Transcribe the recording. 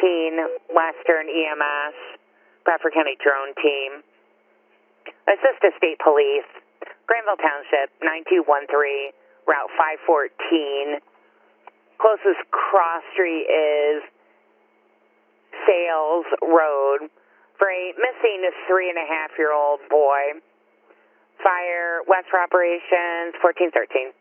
Western EMS, Bradford County Drone Team. Assist the State Police, Granville Township, 9213, Route 514. Closest cross street is Sales Road for a missing 3.5-year-old boy. Fire West for Operations 1413.